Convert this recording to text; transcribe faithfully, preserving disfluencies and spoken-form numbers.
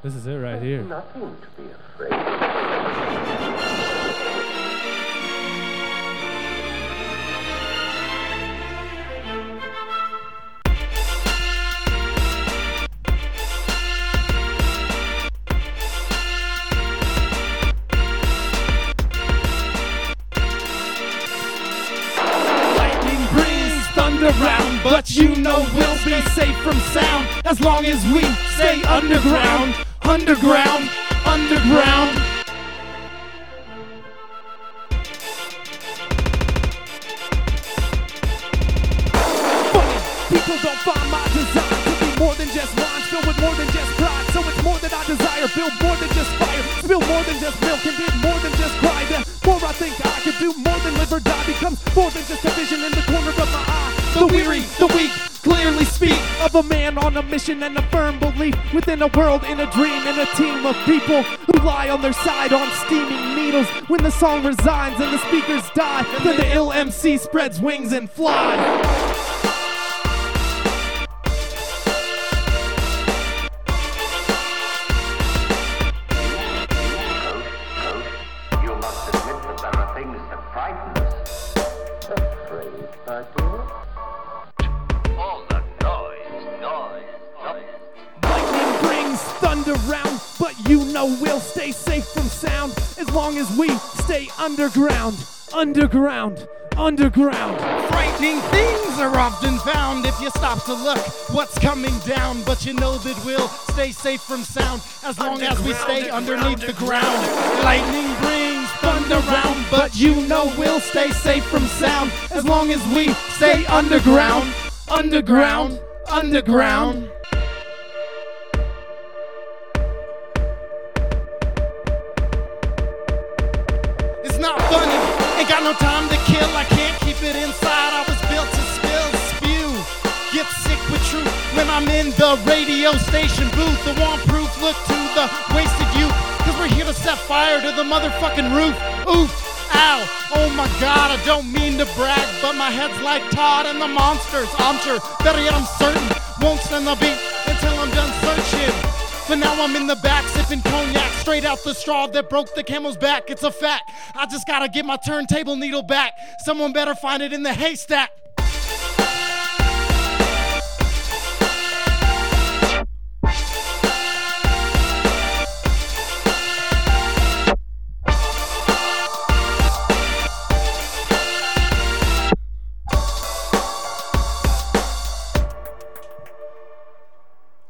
This is it right here. Nothing to be afraid of. Around, but you know we'll be safe from sound as long as we stay underground, underground, underground. Funny, people don't find my design to be more than just rhymes, filled with more than just pride. So it's more than I desire, build more than just fire, spill more than just milk, and did more than just cry. The more I think I could do, more than live or die becomes more than just a vision in the corner of my eye. The weary, the weak, clearly speak of a man on a mission and a firm belief within a world, in a dream, in a team of people who lie on their side on steaming needles. When the song resigns and the speakers die, then the ill M C spreads wings and flies. Around, but you know we'll stay safe from sound as long as we stay underground, underground, underground. Frightening things are often found if you stop to look what's coming down, but you know that we'll stay safe from sound as long as we stay underneath the ground. Lightning brings thunder round, but you know we'll stay safe from sound as long as we stay underground, underground, underground. Not funny, ain't got no time to kill, I can't keep it inside, I was built to spill, spew, get sick with truth when I'm in the radio station booth. The one proof, look to the wasted youth, cause we're here to set fire to the motherfucking roof. Oof, ow, oh my god, I don't mean to brag, but my head's like Todd and the Monsters. I'm sure, better yet I'm certain, won't stand the beat until I'm done searching. But now I'm in the back sipping cognac straight out the straw that broke the camel's back. It's a fact. I just gotta get my turntable needle back. Someone better find it in the haystack.